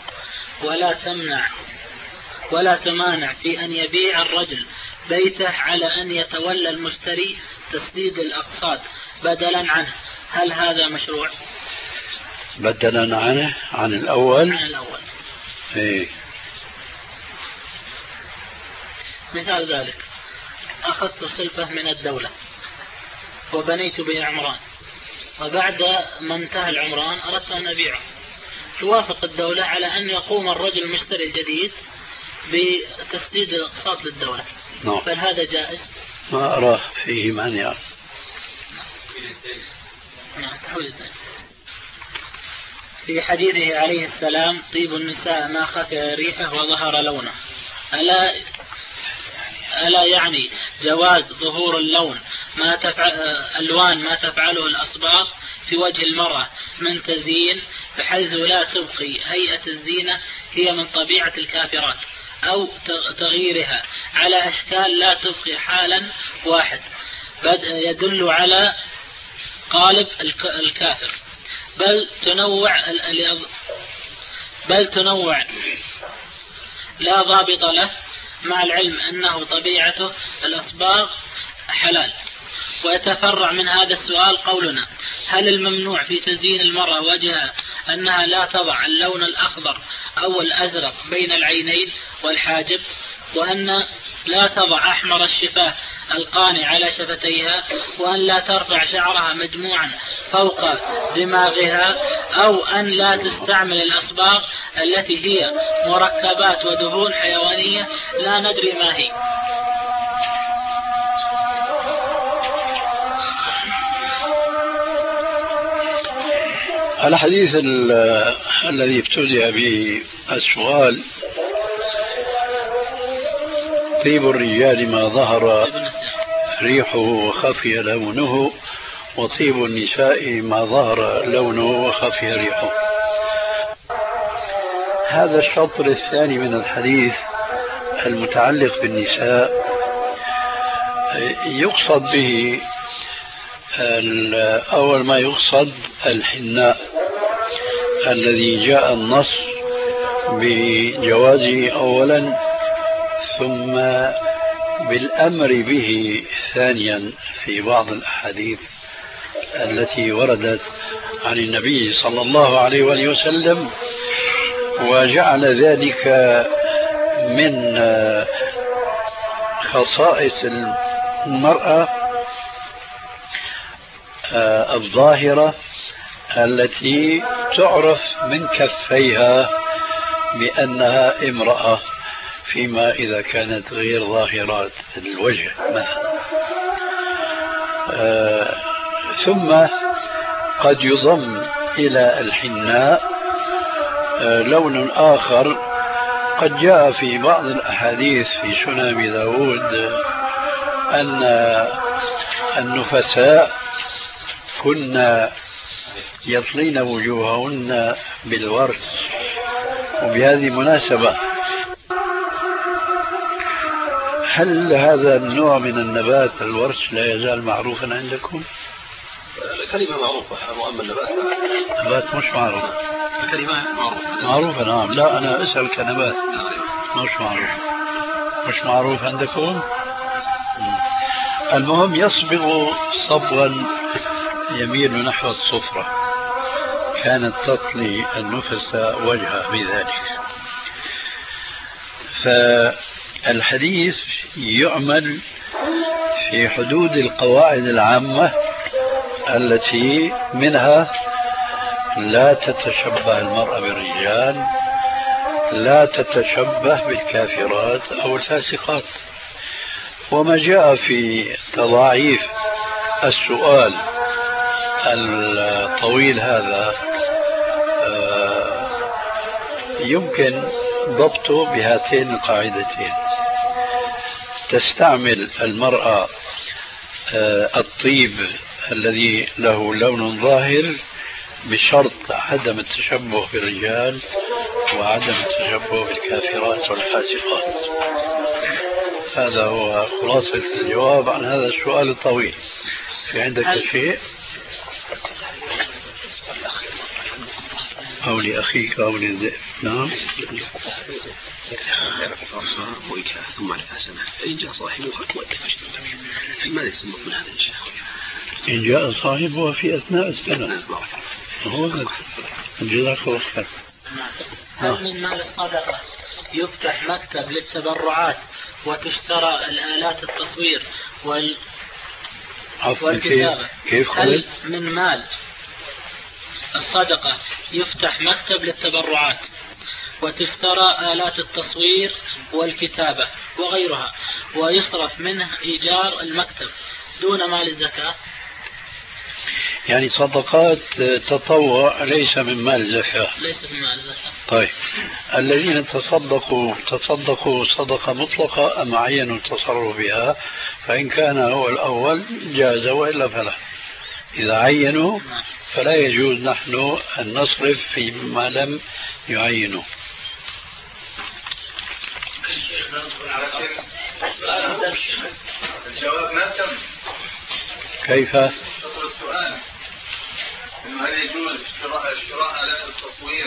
ولا تمانع في أن يبيع الرجل بيته على أن يتولى المشتري تسديد الأقساط بدلا عنه، هل هذا مشروع؟ بدلا عنه عن الأول؟ عن الأول. إيه. مثال ذلك: أخذت سلفة من الدولة وبنيت به عمران، وبعد ما انتهى العمران أردت أن أبيعه، توافق الدولة على أن يقوم الرجل المشتري الجديد بتسديد الأقساط للدولة. نعم. فهذا جائز؟ ما أراه فيه مانع. في حديثه عليه السلام: طيب النساء ما خفي ريحه وظهر لونه، ألا يعني جواز ظهور اللون ألوان ما تفعله الأصباغ في وجه المرأة من تزيين، بحيث لا تبقي هيئة الزينة هي من طبيعة الكافرات، أو تغييرها على أشكال لا تبقي حالا واحد يدل على قالب الكافر، بل تنوع لا ضابط له، مع العلم أنه طبيعته الأصباغ حلال. ويتفرع من هذا السؤال قولنا: هل الممنوع في تزيين المرأة وجهها أنها لا تضع اللون الأخضر أو الأزرق بين العينين والحاجب، وأن لا تضع أحمر الشفاه القانع على شفتيها، وأن لا ترفع شعرها مجموعا فوق دماغها، أو أن لا تستعمل الأصباغ التي هي مركبات ودهون حيوانية لا ندري ما هي؟ الحديث الذي ابتدأ به السؤال: طيب الرجال ما ظهر ريحه وخفي لونه، وطيب النساء ما ظهر لونه وخفي ريحه. هذا الشطر الثاني من الحديث المتعلق بالنساء يقصد به أول ما يقصد الحناء الذي جاء النص بجوازه أولا، ثم بالأمر به ثانيا في بعض الأحاديث التي وردت عن النبي صلى الله عليه وآله وسلم، وجعل ذلك من خصائص المرأة الظاهرة التي تعرف من كفيها بأنها امرأة، فيما إذا كانت غير ظاهرات الوجه مثلا. ثم قد يضم إلى الحناء لون آخر قد جاء في بعض الأحاديث في سنن أبي داود أن النفساء كنا يطلين وجوههن بالورد. وبهذه المناسبة، هل هذا النوع من النبات الورش لا يزال معروفا عندكم؟ الكلمة معروفة، وأما النبات نبات مش معروف. الكلمة معروفة نعم. لا أنا أسأل كنبات مش معروف. مش معروف عندكم؟ المهم يصبغ صبغا يميل نحو الصفرة، كانت تطلي النفس وجهها بذلك. فالحديث يعمل في حدود القواعد العامة التي منها: لا تتشبه المرأة بالرجال، لا تتشبه بالكافرات أو الفاسقات. وما جاء في تضاعيف السؤال الطويل هذا يمكن ضبطه بهاتين القاعدتين: تستعمل المرأة الطيب الذي له لون ظاهر بشرط عدم التشبه بالرجال وعدم التشبه بالكافرات والفاسقات. هذا هو خلاصة الجواب عن هذا السؤال الطويل. في عندك شيء؟ أو لأخيك أو للذئب. نعم. ثم على حسنة فإن جاء صاحبها تولف. ماذا يسمى من هذا الشيء؟ إن جاء صاحبها في أثناء السنة. هو جزاك الله خير. هل من مال الصدقة يفتح مكتب للتبرعات وتشترى الآلات التصوير والكتابة؟ كيف هل من مال الصدقة يفتح مكتب للتبرعات وتشترى آلات التصوير والكتابة وغيرها ويصرف منه إيجار المكتب دون مال الزكاة؟ يعني صدقات تطوع ليس من مال الزكاة. ليس من مال الزكاة. طيب الذين تصدقوا صدقة مطلقة أم عينوا التصرف بها؟ فإن كان هو الأول جاز وإلا فلا. إذا عينوا فلا يجوز نحن أن نصرف فيما لم يعينوا. الجواب ما تم. كيف؟ السؤال هل يجوز شراء آلات التصوير؟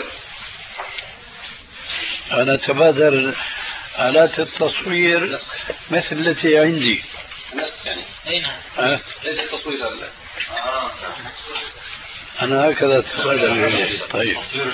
أنا أتبادر آلات التصوير مثل التي عندي. أي نعم. ليس التصوير هذا. أنا هكذا أتبادر. طيب.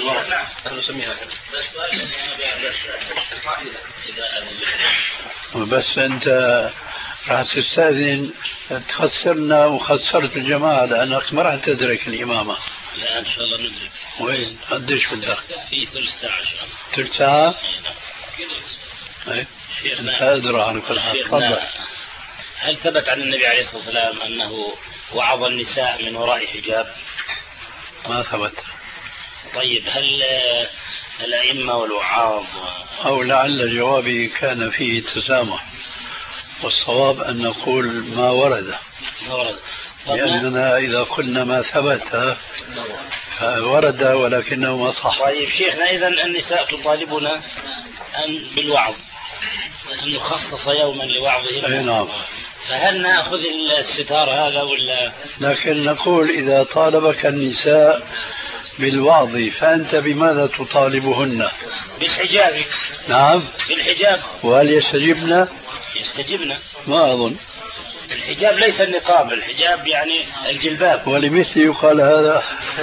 بس أنت راح تستأذن تخسرنا وخسرت الجماعة لأنك ما راح تدرك الإمامة. لا إن شاء الله ندرك. وين؟ قديش بدك؟ في ثلث ساعة إن شاء الله. ثلث ساعة؟ أي. أنت أدرى عن كل حال. تفضل. هل ثبت عن النبي عليه الصلاة والسلام أنه وعظ النساء من وراء حجاب؟ ما ثبت. طيب هل الأئمة والوعاظ أو لعل جوابي كان فيه تسامح، والصواب أن نقول ما ورد. لأننا إذا قلنا ما ثبت ورد ولكنه ما صح. طيب شيخنا إذا النساء تطالبنا أن بالوعظ أن نخصص يوما لوعظهم. أي نعم. فهل نأخذ الستار هذا ولا؟ لكن نقول إذا طالبك النساء بالوعظ فأنت بماذا تطالبهن؟ بالحجاب. نعم بالحجاب. وهل يستجبن؟ يستجبن. ما أظن. الحجاب ليس النقاب، الحجاب يعني الجلباب. ولمثل يقال هذا.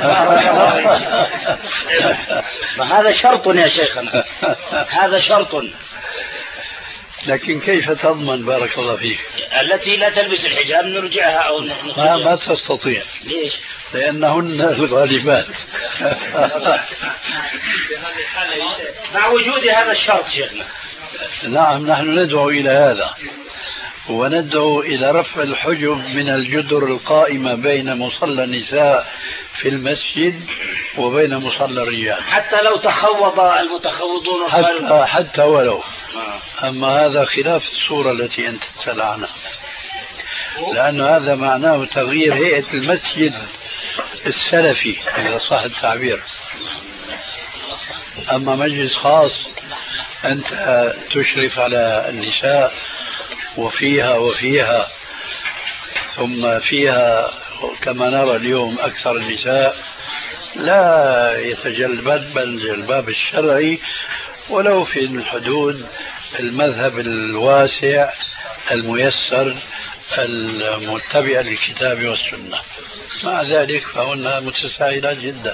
فهذا شرط يا شيخنا، هذا شرط. لكن كيف تضمن بارك الله فيك؟ التي لا تلبس الحجاب نرجعها أو نخرجها. ما تستطيع. ليش؟ لأنهن الغالبات. مع وجود هذا الشرط شيخنا. نعم نحن ندعو إلى هذا، وندعو إلى رفع الحجب من الجدر القائمة بين مصلى النساء في المسجد وبين مصلى الرجال، حتى لو تخوض المتخوضون حتى ولو. أما هذا خلاف الصورة التي أنت تسأل عنها، لأن هذا معناه تغيير هيئة المسجد السلفي إذا صح التعبير. أما مجلس خاص أنت تشرف على النساء وفيها ثم فيها كما نرى اليوم أكثر النساء لا يتجلبن الجلباب الشرعي ولو في الحدود المذهب الواسع الميسر المتبع للكتاب والسنة. مع ذلك فهن متساهلات جدا.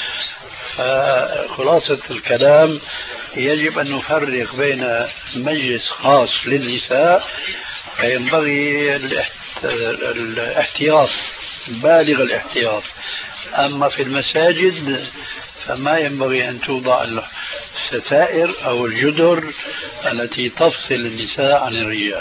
فخلاصة الكلام يجب أن نفرق بين مجلس خاص للنساء فينبغي الاحتياط بالغ الاحتياط. أما في المساجد فما ينبغي أن توضع الستائر أو الجدر التي تفصل النساء عن الرجال.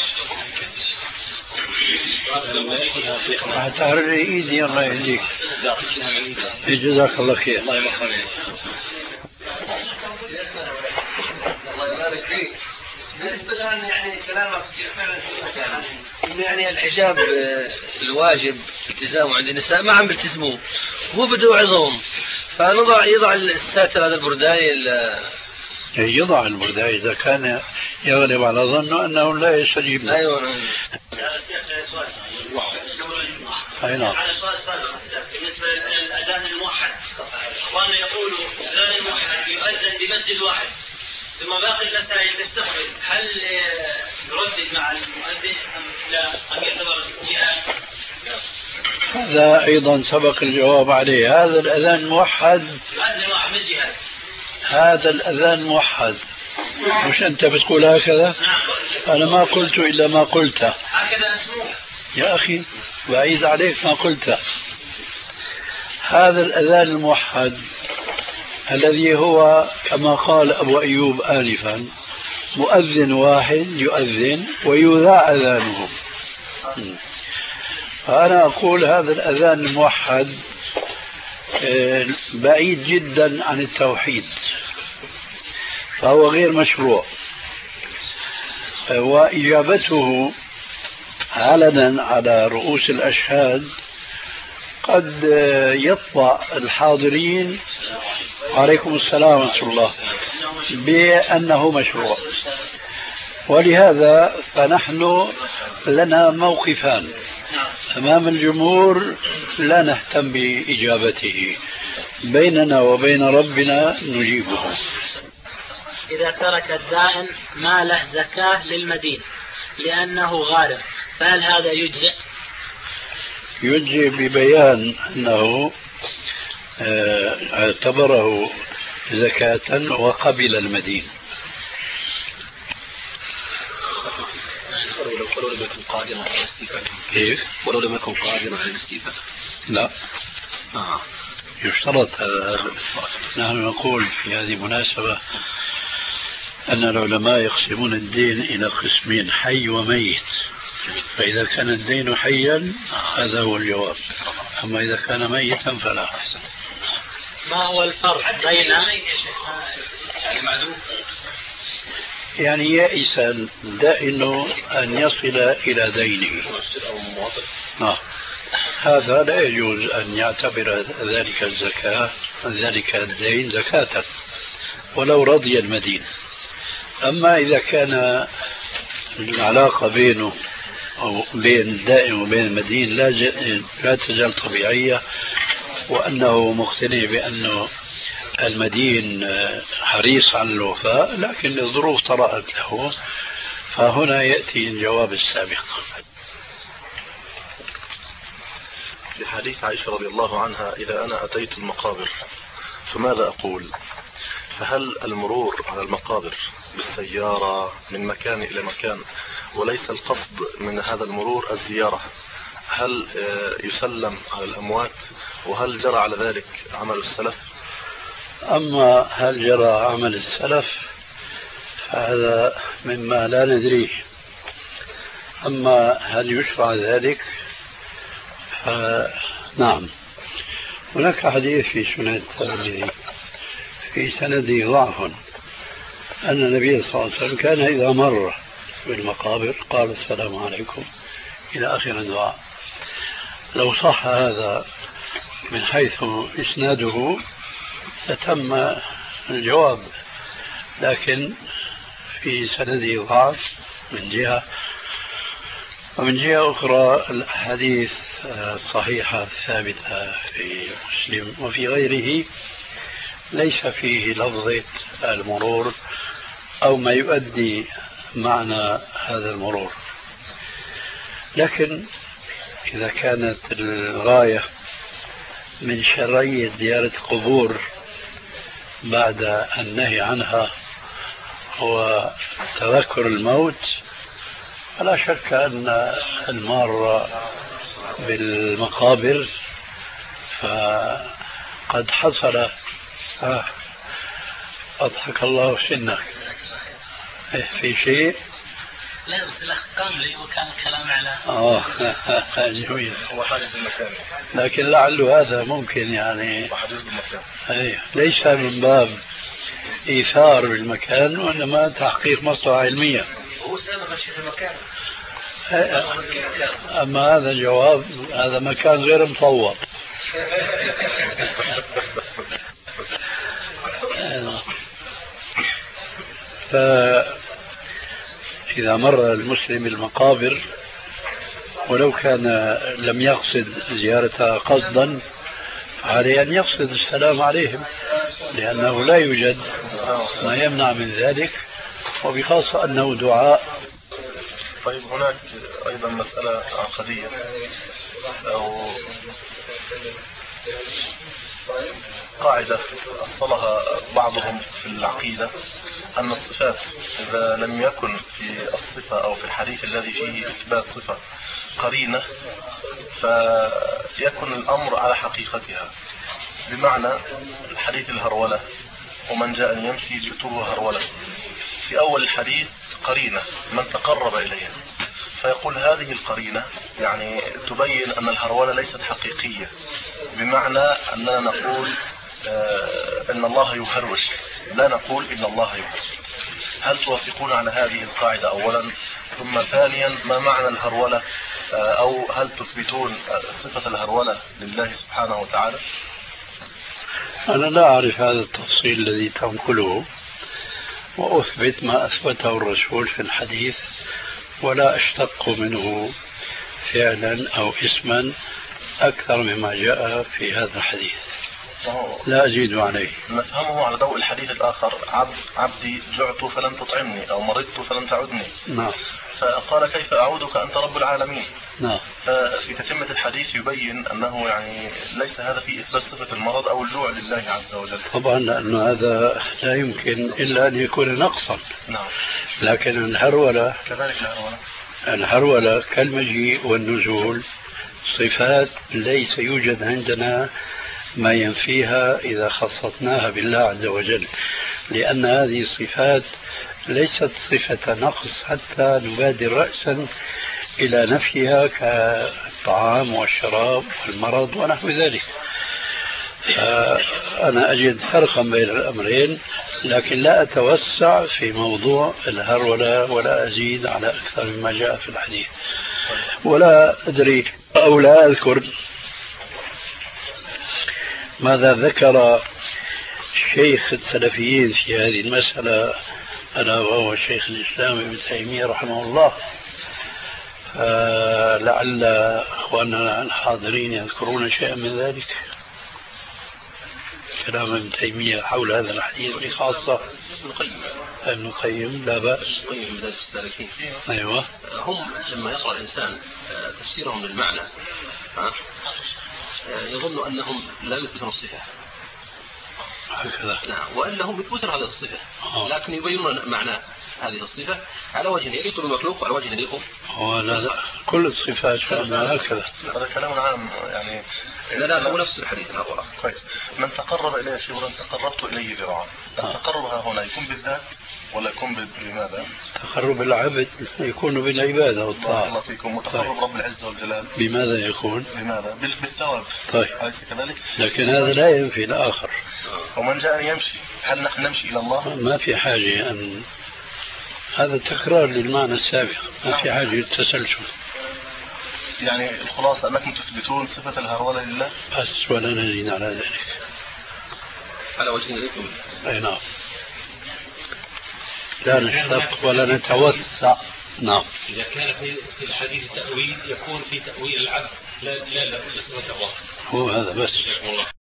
تعرف ايدي الله يهديك. جزاك الله خير. الله يبارك فيك. الآن يعني كلامك يعني الحجاب الواجب التزامه عند النساء ما عم بيلتزموه، هو بده يوعظهم، يضع الساتر هذا البرداني يضع البرداني إذا كان يغلب على ظنه أنه لا يستجيب له. أيوة. أي نعم. على سؤال سابق بالنسبة للأذان الموحد، أخواننا يقولوا الأذان الموحد يؤذن بمسجد واحد ثم باقي المساجد تستقبل، هل يردد مع المؤذن أم لا أم يعتبر جهاد؟ هذا أيضا سبق الجواب عليه. هذا الأذان موحد، هذا الأذان موحد، مش أنت بتقول هكذا؟ أنا ما قلت إلا ما قلته. هكذا اسمه يا أخي بعيد عليك ما قلته. هذا الأذان الموحد الذي هو كما قال أبو أيوب آنفا مؤذن واحد يؤذن ويذاع أذانه. فأنا أقول هذا الأذان الموحد بعيد جدا عن التوحيد، فهو غير مشروع، وإجابته علنا على رؤوس الأشهاد قد يطبع الحاضرين عليكم السلام ورحمة الله بأنه مشروع. ولهذا فنحن لنا موقفان أمام الجمهور لا نهتم بإجابته، بيننا وبين ربنا نجيبه. إذا ترك الدائن ما له زكاة للمدين لأنه غارم، فهل هذا يجزئ؟ يجزئ ببيان أنه اعتبره زكاة وقبل المدين. ولو لم يكن قادرا على الاستيفاء. كيف؟ ولو لم يكن قادرا على الاستيفاء. لا. يشترط هذا. نحن نقول في هذه المناسبة أن العلماء يقسمون الدين إلى قسمين: حي وميت. فإذا كان الدين حيا هذا هو الجواب، أما إذا كان ميتا فلا. ما هو الفرق بين يعني يئس الدائن أن يصل إلى دينه، هذا لا يجوز أن يعتبر ذلك الزكاة ذلك الدين زكاة ولو رضي المدين. أما إذا كان العلاقة بينه أو بين الدائن وبين المدين لا تزال طبيعية، وأنه مقتنع بأنه المدين حريص على الوفاء، لكن الظروف طرأت له، فهنا يأتي الجواب السابق. في حديث عائشة رضي الله عنها: إذا أنا أتيت المقابر فماذا أقول؟ فهل المرور على المقابر بالسيارة من مكان إلى مكان وليس القصد من هذا المرور الزيارة؟ هل يسلم على الأموات؟ وهل جرى على ذلك عمل السلف؟ أما هل جرى عمل السلف فهذا مما لا ندريه. أما هل يشرع ذلك نعم. هناك حديث في سنن الترمذي في سنده ضعف أن النبي صلى الله عليه وسلم كان إذا مر بالمقابر قال السلام عليكم إلى آخر الدعاء. لو صح هذا من حيث إسناده لتم الجواب، لكن في سنده ضعف من جهة، ومن جهة أخرى الأحاديث الصحيحة الثابتة في مسلم وفي غيره ليس فيه لفظة المرور أو ما يؤدي معنى هذا المرور. لكن إذا كانت الغاية من شرعية زيارة قبور بعد النهي عنها هو تذكر الموت، فلا شك أن المار بالمقابر فقد حصل أضحك الله سنك في شيء. لا بس الأخ قام لي وكان الكلام على جميل. لكن لعل هذا ممكن يعني ليس من باب إيثار بالمكان وإنما تحقيق مصلحة علمية. هو سابق في المكان. أما هذا الجواب هذا مكان غير مصوب. فإذا مر المسلم المقابر ولو كان لم يقصد زيارتها قصدا عليه أن يقصد السلام عليهم، لأنه لا يوجد ما يمنع من ذلك، وبخاصة أنه دعاء. طيب هناك أيضا مسألة عقدية أو قاعدة أصلها بعضهم في العقيدة، أن الصفات إذا لم يكن في الصفة أو في الحديث الذي فيه إثبات صفة قرينة فيكون الأمر على حقيقتها. بمعنى الحديث الهرولة ومن جاء يمشي ستره هرولة، في أول الحديث قرينة من تقرب إليها، فيقول هذه القرينة يعني تبين أن الهرولة ليست حقيقية، بمعنى أننا نقول إن الله يهروش، لا نقول إن الله يهروش. هل توافقون على هذه القاعدة أولا؟ ثم ثانيا ما معنى الهرولة، أو هل تثبتون صفة الهرولة لله سبحانه وتعالى؟ أنا لا أعرف هذا التفصيل الذي تنقله، وأثبت ما أثبته الرسول في الحديث، ولا أشتق منه فعلا أو اسما أكثر مما جاء في هذا الحديث، لا أزيد عليه. نفهمه على ضوء الحديث الآخر: عبدي جعت فلن تطعمني، أو مرضت فلن تعدني. نعم. فقال كيف أعودك أنت رب العالمين. نعم. في تتمة الحديث يبين أنه يعني ليس هذا في إثبات صفة المرض أو اللوع لله عز وجل. طبعا لأن هذا لا يمكن إلا أن يكون نقصا. نعم. لكن الهرولة كذلك الهرولة كالمجيء والنزول صفات ليس يوجد عندنا ما ينفيها إذا خصصناها بالله عز وجل، لأن هذه الصفات ليست صفة نقص حتى نبادر رأسا إلى نفيها كالطعام والشراب والمرض ونحو ذلك. أنا أجد فرقا بين الأمرين، لكن لا أتوسع في موضوع الهرولة ولا أزيد على أكثر مما جاء في الحديث، ولا أدري أو لا أذكر ماذا ذكر شيخ السلفيين في هذه المسألة، ألا وهو شيخ الإسلام ابن تيمية رحمه الله. لعل أخواننا الحاضرين يذكرون شيئا من ذلك، كلام ابن تيمية حول هذا الحديث خاصة. ابن القيم لا بأس. القيم مدارس السالكين. أيوة. هم لما يقرأ الإنسان تفسيرهم للمعنى يظن أنهم لا يثبتون الصفة هكذا. نعم، وأنهم يثبتون هذه الصفة لكن يبينون معنى هذه الصفة على وجه يليق بالمخلوق وعلى وجه يليق. لا كل الصفات هكذا. هذا كلام عام يعني. لا هو نفس الحديث الأول. كويس. من تقرب إليه شيئا تقربت إليه ذراعا. التقرب هنا يكون بالذات ولا يكون بماذا؟ تقرب العبد يكون بالعبادة والطاعة. الله فيكم. وتقرب رب العزة والجلال بماذا يكون؟ بماذا؟ بالثواب. طيب. أليس كذلك؟ لكن هذا لا ينفي الآخر. ومن جاء يمشي، هل نحن نمشي إلى الله؟ ما في حاجة أن هذا تكرار للمعنى السابق، ما في حاجة للتسلسل. يعني الخلاصة أنكم تثبتون صفة الهرولة لله بس ولا نزيد على ذلك. على وجه يليق. أي نعم. لا نشتق ولا نتوسع. نعم. إذا كان في الحديث تأويل يكون في تأويل العبد لا لصفة الله. هو هذا بس.